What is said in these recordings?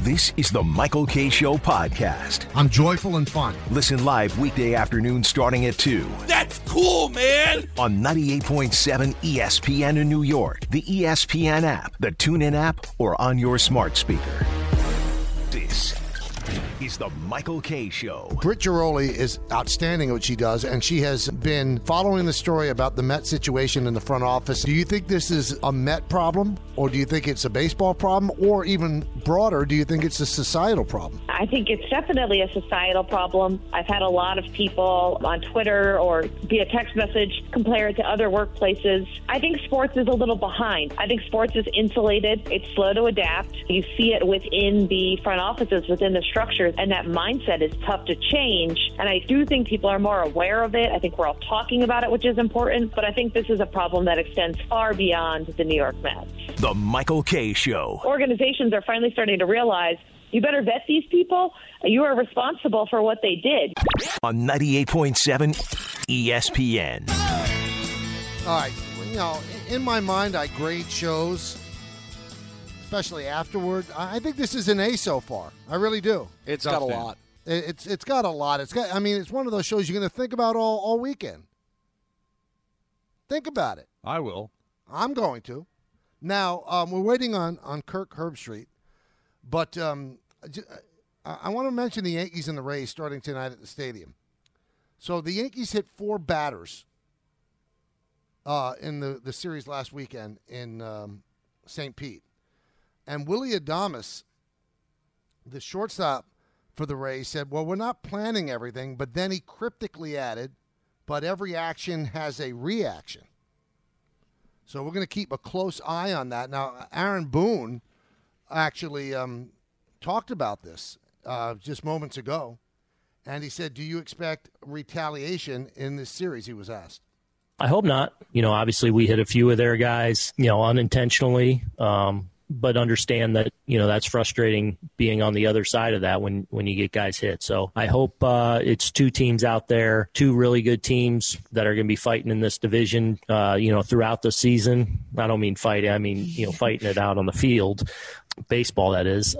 This is the Michael Kay Show podcast. I'm joyful and fun. Listen live weekday afternoon starting at 2. That's cool, man! On 98.7 ESPN in New York, the ESPN app, the TuneIn app, or on your smart speaker. This is the Michael Kay Show. Britt Giroli is outstanding at what she does, and she has been following the story about the Met situation in the front office. Do you think this is a Met problem, or do you think it's a baseball problem, or even broader, do you think it's a societal problem? I think it's definitely a societal problem. I've had a lot of people on Twitter or via text message compare it to other workplaces. I think sports is a little behind. I think sports is insulated. It's slow to adapt. You see it within the front offices, within the structures, and that mindset is tough to change. And I do think people are more aware of it. I think we're all talking about it, which is important. But I think this is a problem that extends far beyond the New York Mets. The Michael Kay Show. Organizations are finally starting to realize you better vet these people. You are responsible for what they did. On 98.7 ESPN. All right. In my mind, I grade shows, especially afterward. I think this is an A so far. I really do. It's got a lot. It's got a lot. It's one of those shows you're going to think about all weekend. Think about it. I will. I'm going to. Now, we're waiting on Kirk Herbstreit, but I want to mention the Yankees and the Rays starting tonight at the stadium. So the Yankees hit 4 batters in the series last weekend in St. Pete. And Willie Adames, the shortstop for the Rays, said, well, we're not planning everything, but then he cryptically added, but every action has a reaction. So we're going to keep a close eye on that. Now, Aaron Boone actually talked about this just moments ago, and he said, do you expect retaliation in this series, he was asked. I hope not. Obviously we hit a few of their guys, unintentionally, but understand that, that's frustrating being on the other side of that when you get guys hit. So I hope it's 2 teams out there, 2 really good teams that are going to be fighting in this division, throughout the season. I don't mean fighting. I mean, fighting it out on the field, baseball, that is.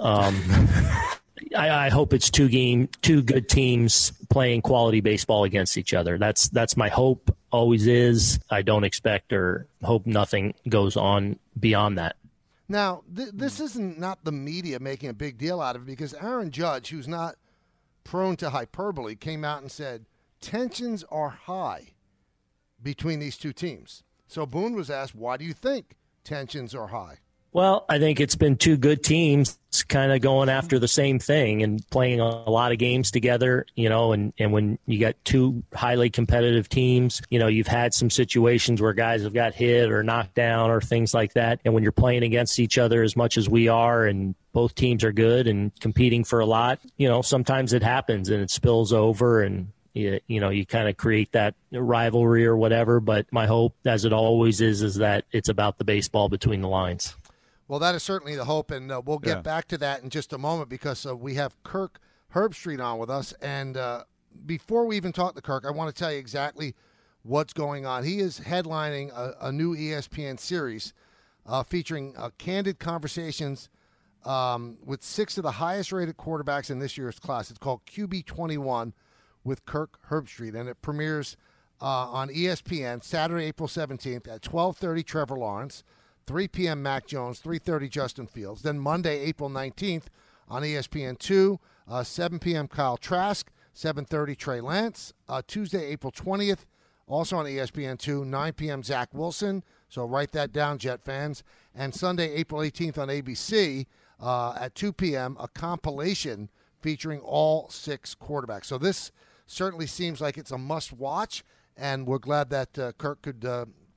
I hope it's 2 good teams playing quality baseball against each other. That's my hope, always is. I don't expect or hope nothing goes on beyond that. Now, this isn't not the media making a big deal out of it, because Aaron Judge, who's not prone to hyperbole, came out and said tensions are high between these 2 teams. So Boone was asked, why do you think tensions are high? Well, I think it's been 2 good teams kind of going after the same thing and playing a lot of games together, and when you got 2 highly competitive teams, you've had some situations where guys have got hit or knocked down or things like that. And when you're playing against each other as much as we are and both teams are good and competing for a lot, sometimes it happens and it spills over and you kind of create that rivalry or whatever. But my hope, as it always is that it's about the baseball between the lines. Well, that is certainly the hope, and we'll get back to that in just a moment, because we have Kirk Herbstreit on with us. And before we even talk to Kirk, I want to tell you exactly what's going on. He is headlining a new ESPN series featuring candid conversations with 6 of the highest-rated quarterbacks in this year's class. It's called QB21 with Kirk Herbstreit, and it premieres on ESPN Saturday, April 17th at 12:30, Trevor Lawrence, 3 p.m. Mac Jones, 3:30 Justin Fields. Then Monday, April 19th on ESPN2, 7 p.m. Kyle Trask, 7:30 Trey Lance. Tuesday, April 20th, also on ESPN2, 9 p.m. Zach Wilson. So write that down, Jet fans. And Sunday, April 18th on ABC at 2 p.m., a compilation featuring all 6 quarterbacks. So this certainly seems like it's a must-watch, and we're glad that Kirk could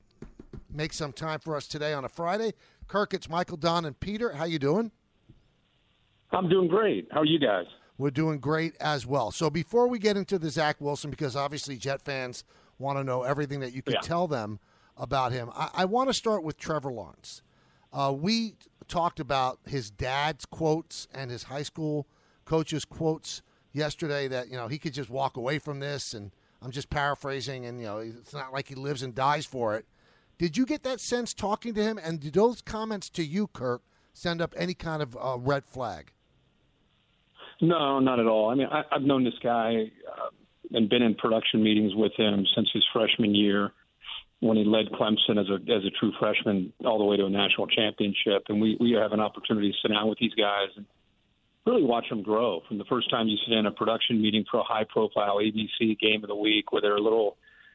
make some time for us today on a Friday. Kirk, it's Michael, Don, and Peter. How you doing? I'm doing great. How are you guys? We're doing great as well. So before we get into the Zach Wilson, because obviously Jet fans want to know everything that you could tell them about him, I want to start with Trevor Lawrence. We talked about his dad's quotes and his high school coach's quotes yesterday that, he could just walk away from this, and I'm just paraphrasing, and, it's not like he lives and dies for it. Did you get that sense talking to him, and did those comments to you, Kirk, send up any kind of red flag? No, not at all. I mean, I've known this guy and been in production meetings with him since his freshman year when he led Clemson as a true freshman all the way to a national championship. And we have an opportunity to sit down with these guys and really watch them grow from the first time you sit in a production meeting for a high-profile ABC game of the week where they're a little,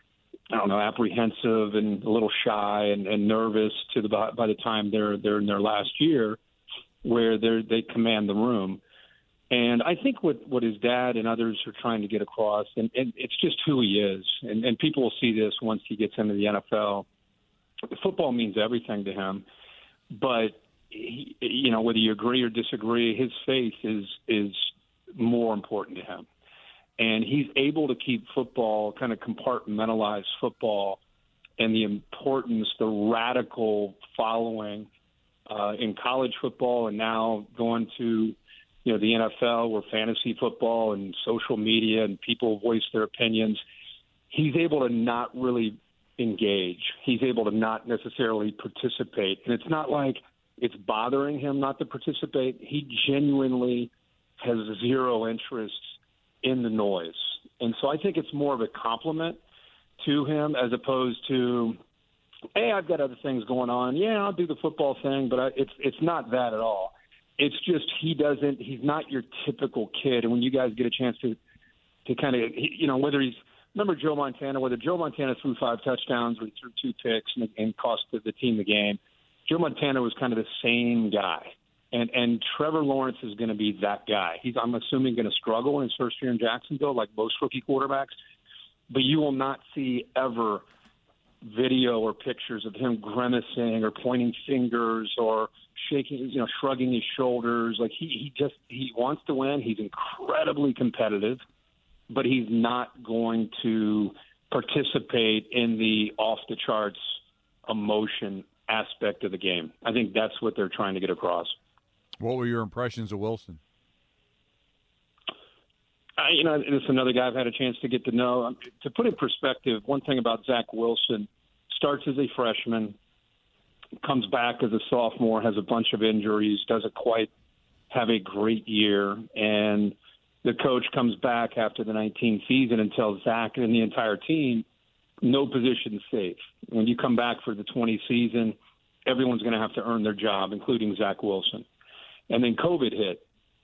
apprehensive and a little shy and nervous to by the time they're in their last year where they command the room. And I think what his dad and others are trying to get across, and it's just who he is, and people will see this once he gets into the NFL. Football means everything to him, but whether you agree or disagree, his faith is more important to him. And he's able to keep football, kind of compartmentalize football and the importance, the radical following in college football and now going to the NFL where fantasy football and social media and people voice their opinions. He's able to not really engage. He's able to not necessarily participate. And it's not like it's bothering him not to participate. He genuinely has zero interest in the noise. And so I think it's more of a compliment to him as opposed to, hey, I've got other things going on. Yeah, I'll do the football thing, but it's not that at all. It's just he's not your typical kid. And when you guys get a chance to kind of, remember Joe Montana, whether Joe Montana threw 5 touchdowns or he threw 2 picks and cost the team the game, Joe Montana was kind of the same guy. And Trevor Lawrence is going to be that guy. He's, I'm assuming, going to struggle in his first year in Jacksonville like most rookie quarterbacks. But you will not see ever video or pictures of him grimacing or pointing fingers or shaking, shrugging his shoulders. Like he wants to win. He's incredibly competitive, but he's not going to participate in the off-the-charts emotion aspect of the game. I think that's what they're trying to get across. What were your impressions of Wilson? It's another guy I've had a chance to get to know. To put in perspective, one thing about Zach Wilson, starts as a freshman, comes back as a sophomore, has a bunch of injuries, doesn't quite have a great year, and the coach comes back after the 19 season and tells Zach and the entire team, no position safe. When you come back for the 20 season, everyone's going to have to earn their job, including Zach Wilson. And then COVID hit.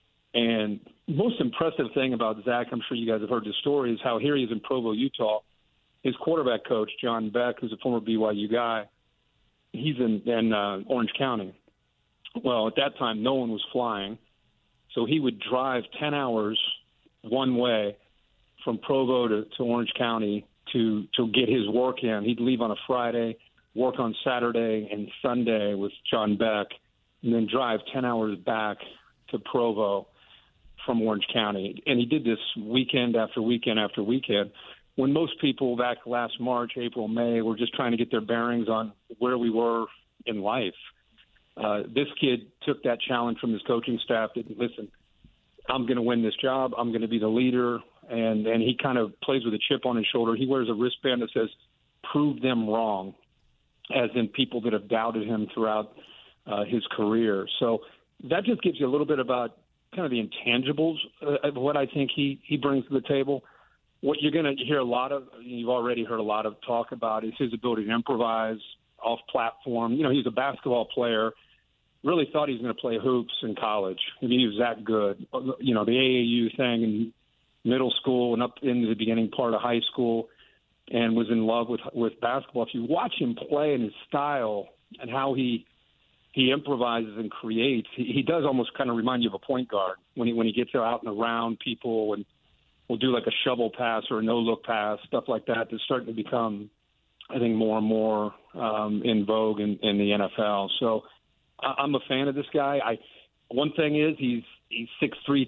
And most impressive thing about Zach, I'm sure you guys have heard the story, is how here he is in Provo, Utah. His quarterback coach, John Beck, who's a former BYU guy, he's in Orange County. Well, at that time, no one was flying. So he would drive 10 hours one way from Provo to Orange County to get his work in. He'd leave on a Friday, work on Saturday and Sunday with John Beck, and then drive 10 hours back to Provo from Orange County. And he did this weekend after weekend after weekend when most people back last March, April, May were just trying to get their bearings on where we were in life. This kid took that challenge from his coaching staff that, listen, I'm going to win this job. I'm going to be the leader. And he kind of plays with a chip on his shoulder. He wears a wristband that says, prove them wrong, as in people that have doubted him throughout his career. So that just gives you a little bit about kind of the intangibles of what I think he brings to the table. What you're going to hear a lot of, you've already heard a lot of talk about, is his ability to improvise off platform. He's a basketball player, really thought he was going to play hoops in college. I mean, he was that good. The AAU thing in middle school and up into the beginning part of high school, and was in love with basketball. If you watch him play and his style and how he improvises and creates, he does almost kind of remind you of a point guard when he gets out and around people and will do like a shovel pass or a no-look pass, stuff like that. That's starting to become, I think, more and more in vogue in the NFL. So I'm a fan of this guy. One thing is he's 6'3",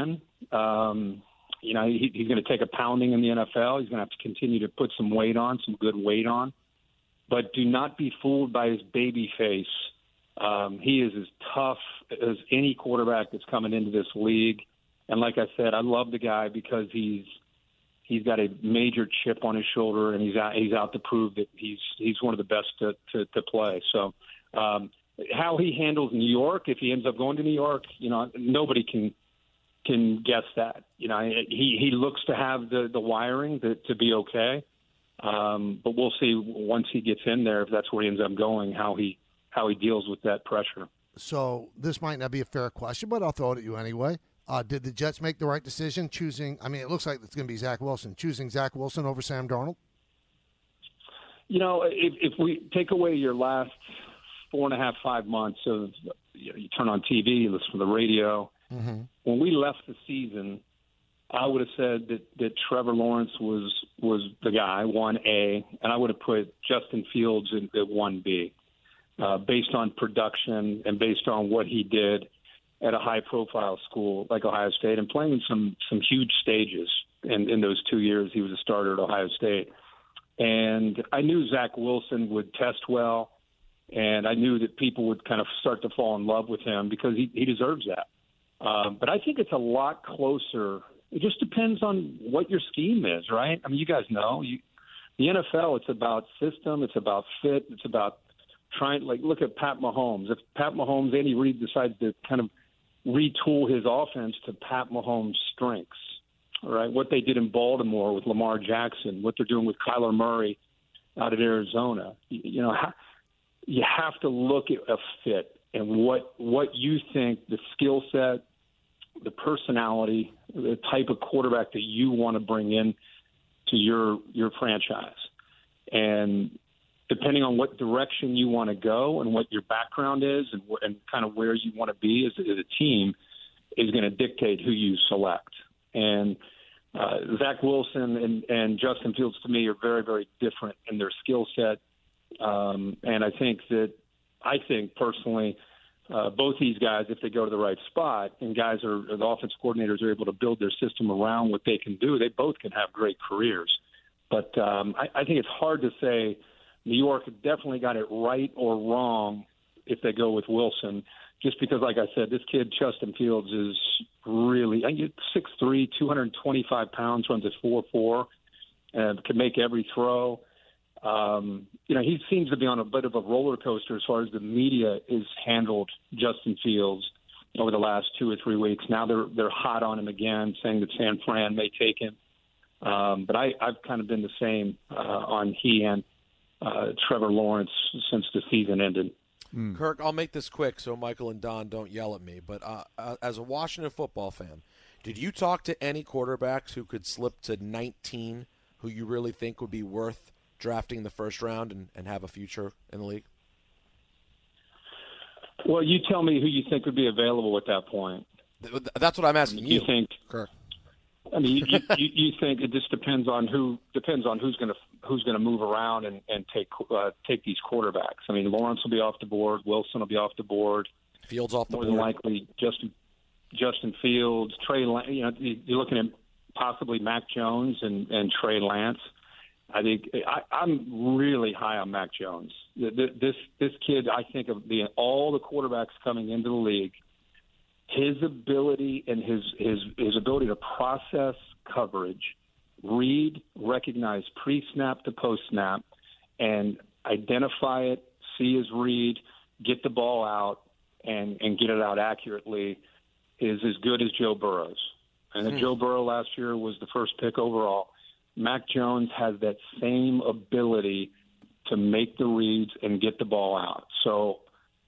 210. He's going to take a pounding in the NFL. He's going to have to continue to put some good weight on. But do not be fooled by his baby face. He is as tough as any quarterback that's coming into this league. And like I said, I love the guy because he's got a major chip on his shoulder, and he's out to prove that he's one of the best to play. So how he handles New York, if he ends up going to New York, nobody can can guess that. He looks to have the wiring to be okay. But we'll see once he gets in there, if that's where he ends up going, how he deals with that pressure. So this might not be a fair question, but I'll throw it at you anyway. Did the Jets make the right decision choosing? I mean, it looks like it's going to be Zach Wilson. Choosing Zach Wilson over Sam Darnold. If we take away your last 4.5, 5 months of you turn on TV, you listen to the radio. Mm-hmm. When we left the season, I would have said that Trevor Lawrence was the guy, 1A, and I would have put Justin Fields at 1B, based on production and based on what he did at a high-profile school like Ohio State and playing some huge stages in those 2 years he was a starter at Ohio State. And I knew Zach Wilson would test well, and I knew that people would kind of start to fall in love with him because he deserves that. But I think it's a lot closer. It just depends on what your scheme is, right? I mean, you guys know. The NFL, it's about system, it's about fit, it's about look at Pat Mahomes. If Pat Mahomes, Andy Reid decides to kind of retool his offense to Pat Mahomes' strengths, all right, what they did in Baltimore with Lamar Jackson, what they're doing with Kyler Murray out of Arizona, you have to look at a fit and what you think the skill set, the personality, the type of quarterback that you want to bring in to your franchise. And depending on what direction you want to go and what your background is and kind of where you want to be as a team is going to dictate who you select. And Zach Wilson and Justin Fields, to me, are very, very different in their skill set. And I think personally, both these guys, if they go to the right spot and the offensive coordinators are able to build their system around what they can do, they both can have great careers. But I think it's hard to say New York definitely got it right or wrong if they go with Wilson, just because, like I said, this kid, Justin Fields, is really 6'3", 225 pounds, runs at 4.4, and can make every throw. He seems to be on a bit of a roller coaster as far as the media is handled Justin Fields over the last 2 or 3 weeks. Now they're hot on him again, saying that San Fran may take him. But I've kind of been the same on he and Trevor Lawrence since the season ended. Kirk, I'll make this quick so Michael and Don don't yell at me. But as a Washington football fan, did you talk to any quarterbacks who could slip to 19 who you really think would be worth drafting the first round and have a future in the league? Well, you tell me who you think would be available at that point. That's what I'm asking you. You think, Kirk? I mean, you think it just depends on who's going to move around and take these quarterbacks. I mean, Lawrence will be off the board, Wilson will be off the board, Fields off the board. More than likely, Justin Fields, Trey Lance. You're looking at possibly Mac Jones and Trey Lance. I think I'm really high on Mac Jones. This kid, I think of all the quarterbacks coming into the league, his ability and his ability to process coverage, read, recognize pre-snap to post-snap, and identify it, see his read, get the ball out, and get it out accurately is as good as Joe Burrow's. And Joe Burrow last year was the first pick overall. Mac Jones has that same ability to make the reads and get the ball out. So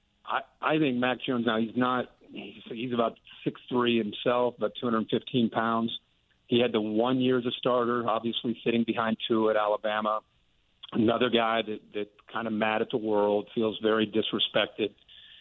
I think Mac Jones, now he's about 6'3" himself, about 215 pounds. He had the 1 year as a starter, obviously sitting behind Tua at Alabama. Another guy that kind of mad at the world, feels very disrespected.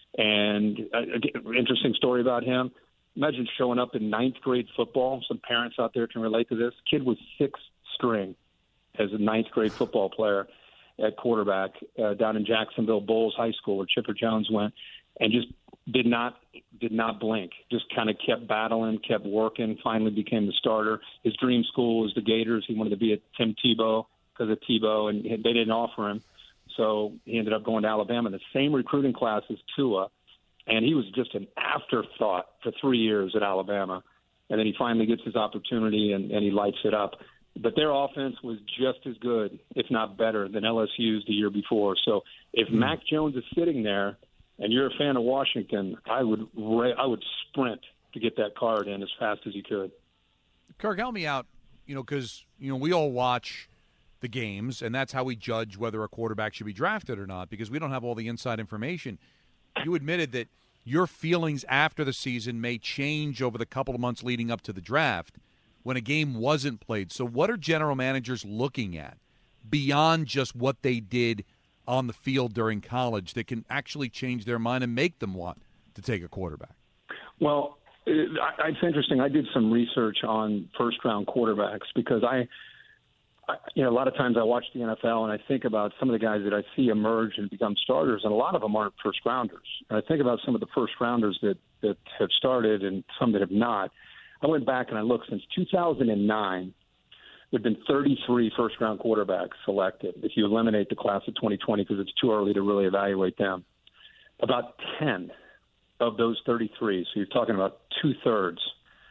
And interesting story about him. Imagine showing up in ninth grade football. Some parents out there can relate to this. Kid was sixth string as a ninth grade football player at quarterback down in Jacksonville Bulls High School, where Chipper Jones went, and just did not blink. Just kind of kept battling, kept working, finally became the starter. His dream school was the Gators. He wanted to be at Tim Tebow because of Tebow, and they didn't offer him. So he ended up going to Alabama, the same recruiting class as Tua, and he was just an afterthought for 3 years at Alabama. And then he finally gets his opportunity, and he lights it up. But their offense was just as good, if not better, than LSU's the year before. So if Mac Jones is sitting there and you're a fan of Washington, I would sprint to get that card in as fast as he could. Kirk, help me out, because, we all watch the games, and that's how we judge whether a quarterback should be drafted or not, because we don't have all the inside information. You admitted that your feelings after the season may change over the couple of months leading up to the draft when a game wasn't played. So what are general managers looking at beyond just what they did on the field during college that can actually change their mind and make them want to take a quarterback? Well, it's interesting. I did some research on first-round quarterbacks because a lot of times I watch the NFL and I think about some of the guys that I see emerge and become starters, and a lot of them aren't first-rounders. And I think about some of the first-rounders that have started and some that have not. I went back and I looked since 2009. There have been 33 first-round quarterbacks selected, if you eliminate the class of 2020 because it's too early to really evaluate them. About 10 of those 33, so you're talking about two-thirds.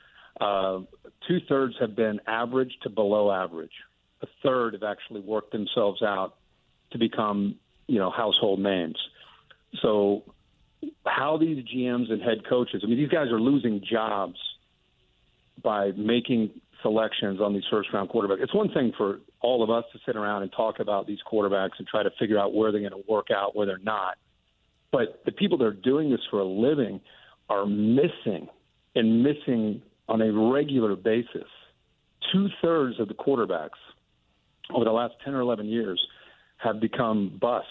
Two-thirds have been average to below average. A third have actually worked themselves out to become, household names. So how these GMs and head coaches, these guys are losing jobs by making selections on these first-round quarterbacks. It's one thing for all of us to sit around and talk about these quarterbacks and try to figure out where they're going to work out, where they're not. But the people that are doing this for a living are missing on a regular basis. Two-thirds of the quarterbacks over the last 10 or 11 years have become busts.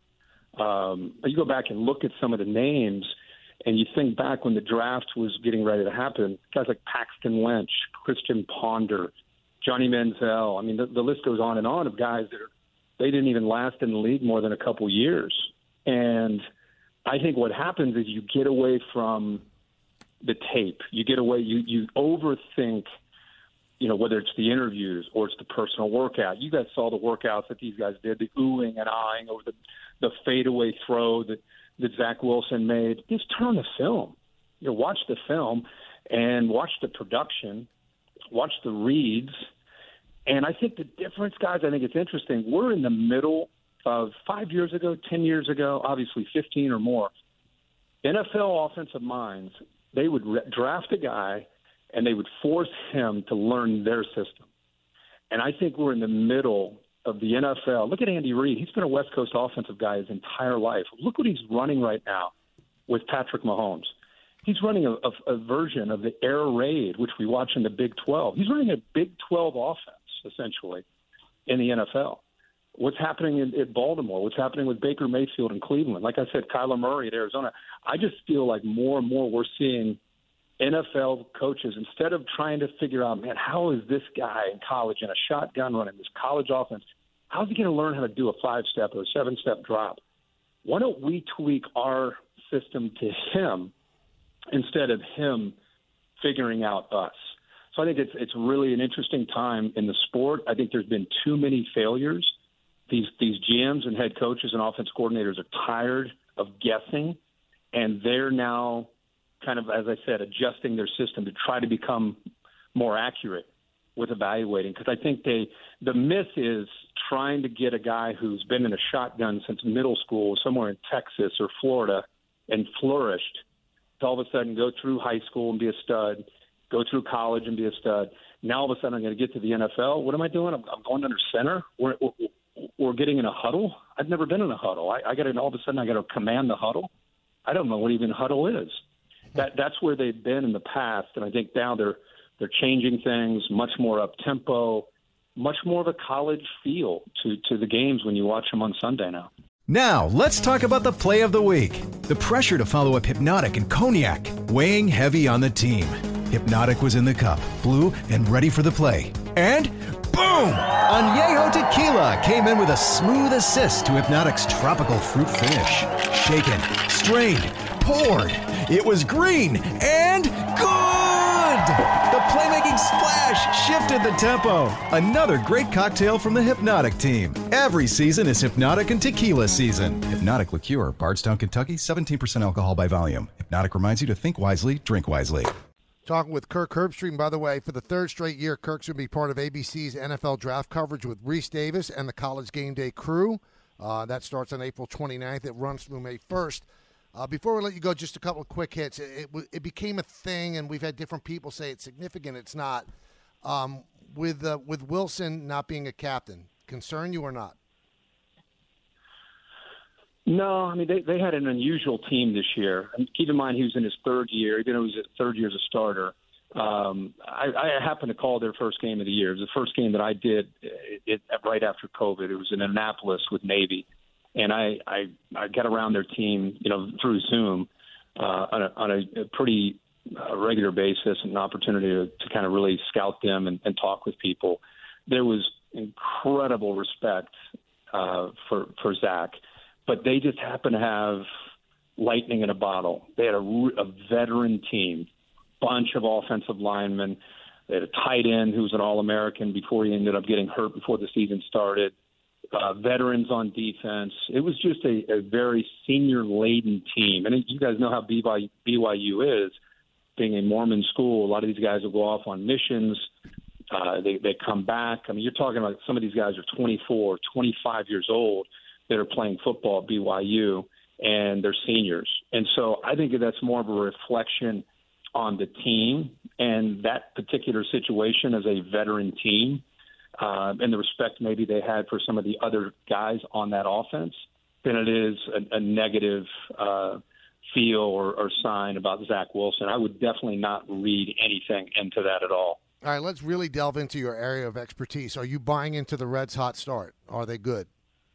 You go back and look at some of the names, and you think back when the draft was getting ready to happen, guys like Paxton Lynch, Christian Ponder, Johnny Manziel. The list goes on and on of guys that they didn't even last in the league more than a couple years. And I think what happens is you get away from the tape. You get away, you overthink, whether it's the interviews or it's the personal workout. You guys saw the workouts that these guys did, the oohing and ahhing over the fadeaway throw that Zach Wilson made. Just turn the film. Watch the film and watch the production, watch the reads. And I think the difference, guys, I think it's interesting. We're in the middle of 5 years ago, 10 years ago, obviously 15 or more. NFL offensive minds, they would draft a guy and they would force him to learn their system. And I think we're in the middle of the NFL. Look at Andy Reid. He's been a West Coast offensive guy his entire life. Look what he's running right now with Patrick Mahomes. He's running a version of the air raid, which we watch in the Big 12. He's running a Big 12 offense, essentially, in the NFL. What's happening in Baltimore? What's happening with Baker Mayfield in Cleveland? Like I said, Kyler Murray at Arizona. I just feel like more and more we're seeing NFL coaches, instead of trying to figure out, man, how is this guy in college in a shotgun running this college offense, how's he going to learn how to do a 5-step or a 7-step drop? Why don't we tweak our system to him instead of him figuring out us? So I think it's really an interesting time in the sport. I think there's been too many failures. These GMs and head coaches and offense coordinators are tired of guessing, and they're now kind of, as I said, adjusting their system to try to become more accurate with evaluating. Because I think the myth is trying to get a guy who's been in a shotgun since middle school somewhere in Texas or Florida and flourished to all of a sudden go through high school and be a stud, go through college and be a stud. Now all of a sudden I'm going to get to the NFL. What am I doing? I'm going under center. We're getting in a huddle. I've never been in a huddle. All of a sudden I got to command the huddle. I don't know what even huddle is. That's where they've been in the past, and I think now they're changing things, much more up tempo, much more of a college feel to the games when you watch them on Sunday now. Now, let's talk about the play of the week. The pressure to follow up Hypnotic and Cognac, weighing heavy on the team. Hypnotic was in the cup, blue, and ready for the play. And boom! Añejo Tequila came in with a smooth assist to Hypnotic's tropical fruit finish. Shaken, strained, poured. It was green and good! The playmaking splash shifted the tempo. Another great cocktail from the Hypnotic team. Every season is Hypnotic and Tequila season. Hypnotic Liqueur, Bardstown, Kentucky, 17% alcohol by volume. Hypnotic reminds you to think wisely, drink wisely. Talking with Kirk Herbstreit, and by the way, for the third straight year, Kirk's going to be part of ABC's NFL draft coverage with Reese Davis and the College Game Day crew. That starts on April 29th. It runs through May 1st. Before we let you go, just a couple of quick hits. It became a thing, and we've had different people say it's significant. It's not. With Wilson not being a captain, concern you or not? No, I mean, they had an unusual team this year. And keep in mind, he was in his third year, even though he was his third year as a starter. I happened to call their first game of the year. It was the first game that I did right after COVID. It was in Annapolis with Navy. And I get around their team, through Zoom on a pretty regular basis, an opportunity to kind of really scout them and talk with people. There was incredible respect for Zach, but they just happen to have lightning in a bottle. They had a veteran team, bunch of offensive linemen. They had a tight end who was an All-American before he ended up getting hurt before the season started. Veterans on defense. It was just a very senior-laden team. And you guys know how BYU is, being a Mormon school. A lot of these guys will go off on missions. They come back. I mean, you're talking about some of these guys are 24, 25 years old that are playing football at BYU, and they're seniors. And so I think that's more of a reflection on the team and that particular situation as a veteran team. And the respect maybe they had for some of the other guys on that offense than it is a negative feel or sign about Zach Wilson. I would definitely not read anything into that at all. All right, let's really delve into your area of expertise. Are you buying into the Reds' hot start? Are they good?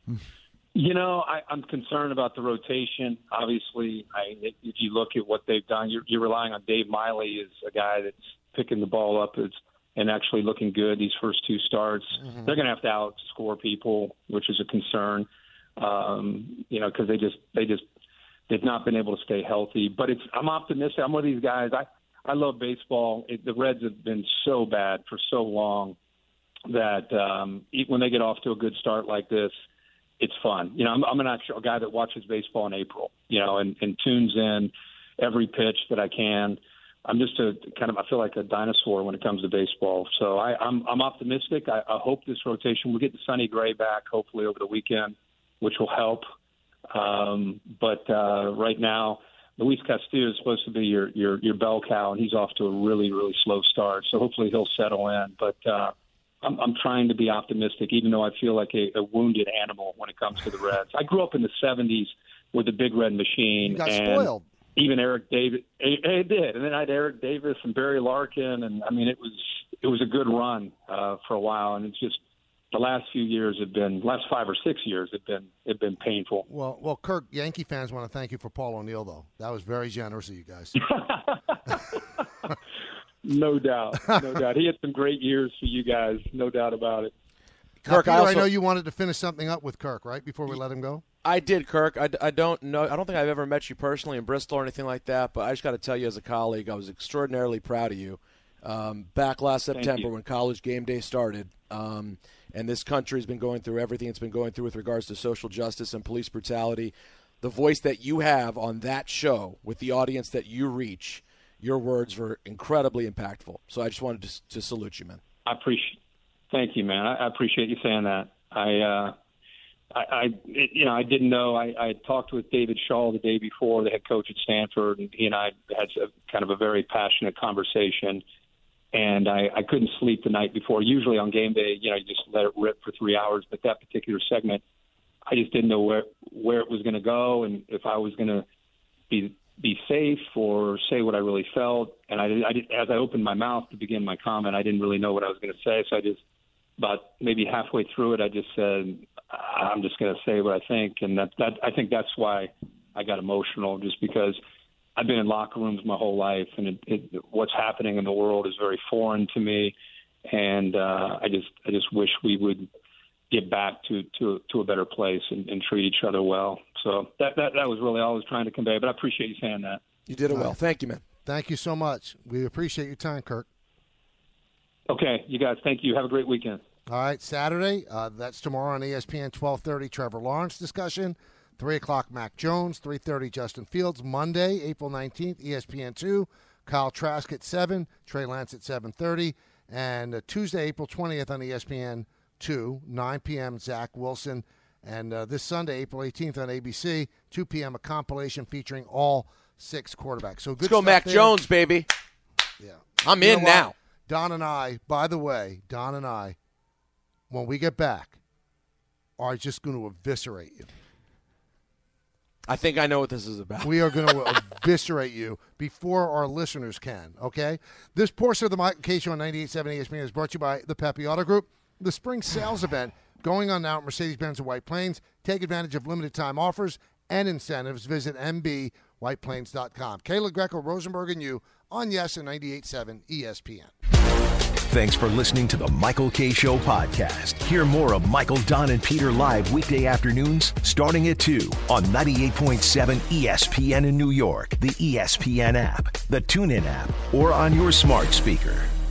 I'm concerned about the rotation. Obviously, if you look at what they've done, you're relying on Dave Miley as a guy that's picking the ball up and actually looking good these first two starts. Mm-hmm. They're going to have to outscore people, which is a concern, because they've not been able to stay healthy. But I'm optimistic. I'm one of these guys. I love baseball. The Reds have been so bad for so long that when they get off to a good start like this, it's fun. I'm an actual guy that watches baseball in April, and tunes in every pitch that I can. I'm just I feel like a dinosaur when it comes to baseball. So I'm optimistic. I hope this rotation, we'll get the Sonny Gray back hopefully over the weekend, which will help. But right now, Luis Castillo is supposed to be your bell cow, and he's off to a really, really slow start. So hopefully he'll settle in. But I'm trying to be optimistic, even though I feel like a wounded animal when it comes to the Reds. I grew up in the 70s with the Big Red Machine. You got spoiled. Even Eric Davis, it did, and then I had Eric Davis and Barry Larkin, and I mean it was a good run for a while, and it's just the last 5 or 6 years have been painful. Well, Kirk, Yankee fans want to thank you for Paul O'Neill, though. That was very generous of you guys. No doubt. He had some great years for you guys, no doubt about it. Kirk, I know you wanted to finish something up with Kirk, right, before we let him go? I did, Kirk. I don't know. I don't think I've ever met you personally in Bristol or anything like that, but I just got to tell you as a colleague, I was extraordinarily proud of you. Back last September when College Game Day started, and this country has been going through everything it's been going through with regards to social justice and police brutality, the voice that you have on that show with the audience that you reach, your words were incredibly impactful. So I just wanted to salute you, man. Thank you, man. I appreciate you saying that. I didn't know. I had talked with David Shaw the day before, the head coach at Stanford, and he and I had kind of a very passionate conversation. And I couldn't sleep the night before. Usually on game day, you just let it rip for 3 hours. But that particular segment, I just didn't know where it was going to go and if I was going to be safe or say what I really felt. And as I opened my mouth to begin my comment, I didn't really know what I was going to say. So I just, about maybe halfway through it, I just said, I'm just going to say what I think. And I think that's why I got emotional, just because I've been in locker rooms my whole life, and what's happening in the world is very foreign to me. And I just wish we would get back to a better place and treat each other well. So that was really all I was trying to convey. But I appreciate you saying that. You did it well. Thank you, man. Thank you so much. We appreciate your time, Kirk. Okay, you guys. Thank you. Have a great weekend. All right, Saturday. That's tomorrow on ESPN. 12:30. Trevor Lawrence discussion. 3 o'clock, Mac Jones. 3:30, Justin Fields. Monday, April 19th, ESPN2. Kyle Trask at 7. Trey Lance at 7:30. And Tuesday, April 20th on ESPN2, 9 p.m., Zach Wilson And this Sunday, April 18th on ABC, 2 p.m., a compilation featuring all 6 quarterbacks. So good. Let's go Mac there. Jones, baby. Yeah. I'm in now. Don and I, by the way, when we get back, are just going to eviscerate you. I think I know what this is about. We are going to eviscerate you before our listeners can, okay? This portion of the Michael Kay Show on 98.7 ESPN is brought to you by the Pepe Auto Group. The spring sales event going on now at Mercedes-Benz of White Plains. Take advantage of limited-time offers and incentives. Visit mbwhiteplains.com. Kayla Greco, Rosenberg, and you on Yes and 98.7 ESPN. Thanks for listening to the Michael Kay Show podcast. Hear more of Michael, Don, and Peter live weekday afternoons starting at 2 on 98.7 ESPN in New York, the ESPN app, the TuneIn app, or on your smart speaker.